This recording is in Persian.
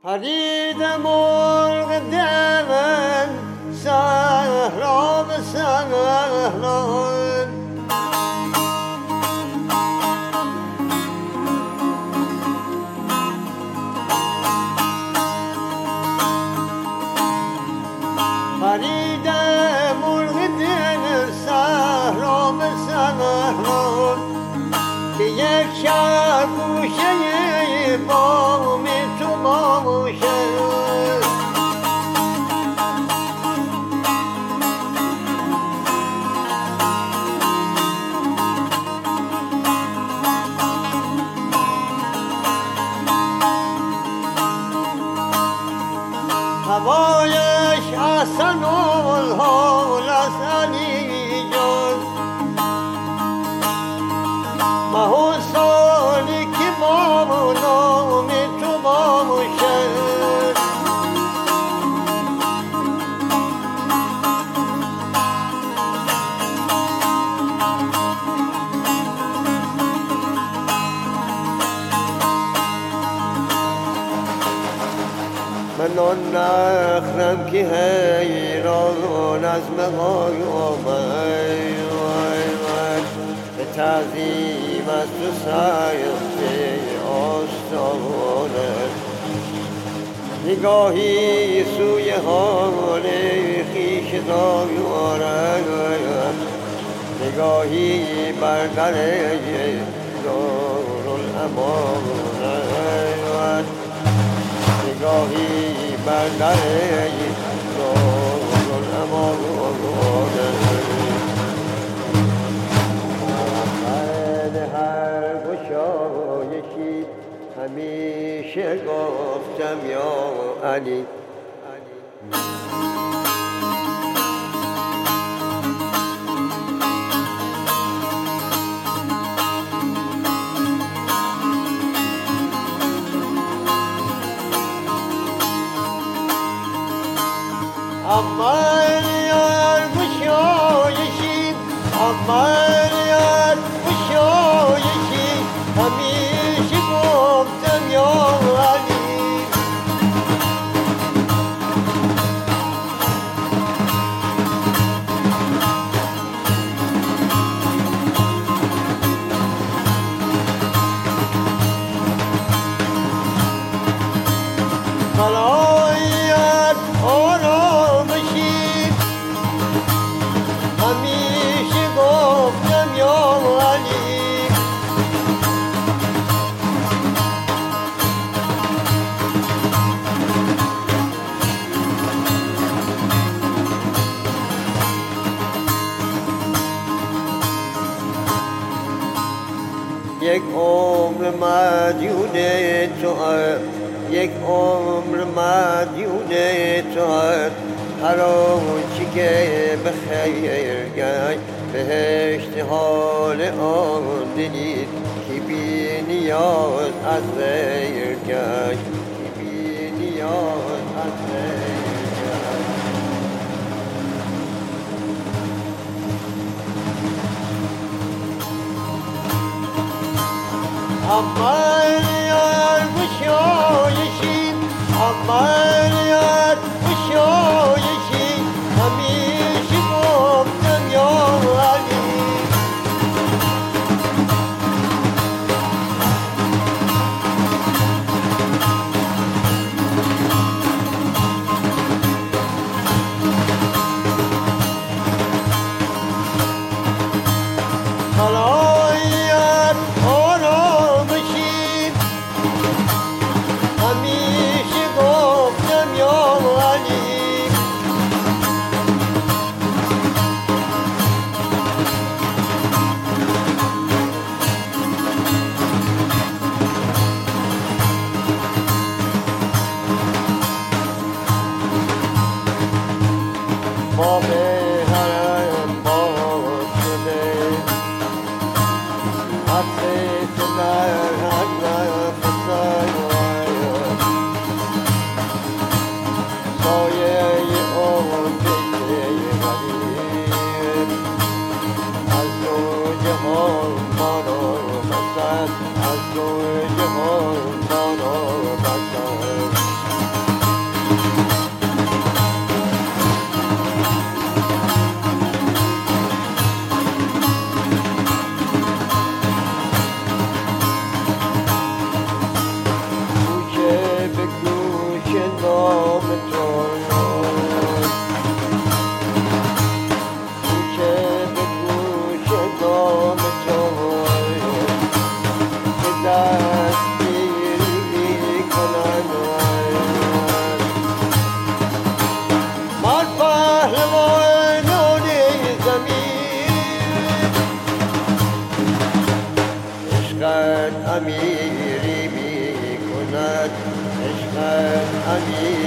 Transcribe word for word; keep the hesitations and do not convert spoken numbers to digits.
پرید مرغ دمن صحرا به صحرا، پرید مرغ دمن صحرا به صحرا، که یک شب گوشه بام تو باشه. هوایش حسن الحال است علی جان، ماه سالی که با نام تو باشد. من آن نخرم که حیران از مقای آمد، به تعظیم از تو سایه آستانه، نگاهی سوی حال خویش دارد، نگاهی بر در دارالامان، نگاهی بر در دارالامان. هر گشایشی همیشه گفتم یا علی، عملیات گشایشی، عملیات گشایشی همیشه گفتم یا علی. ملایت آرامشی همیشه گفتم یا علی. یک عمر مدیون تو، یک عمر مدیون تو، هر آنچه که به خیر گشت بهشت حال آن دلی که بی نیاز از غیر گشت، که بی نیاز از غیر گشت. عملیات گشایشی، عملیات گشایشی همیشه گفتم یا علی. ملایت آرامشی همیشه گفتم یا علی. ما به حرم باز شده، حسیت نرد نفسای سایه اون دیگه غریب، از دو جهان ما رو بسد، از دو جهان ما رو بسد. علی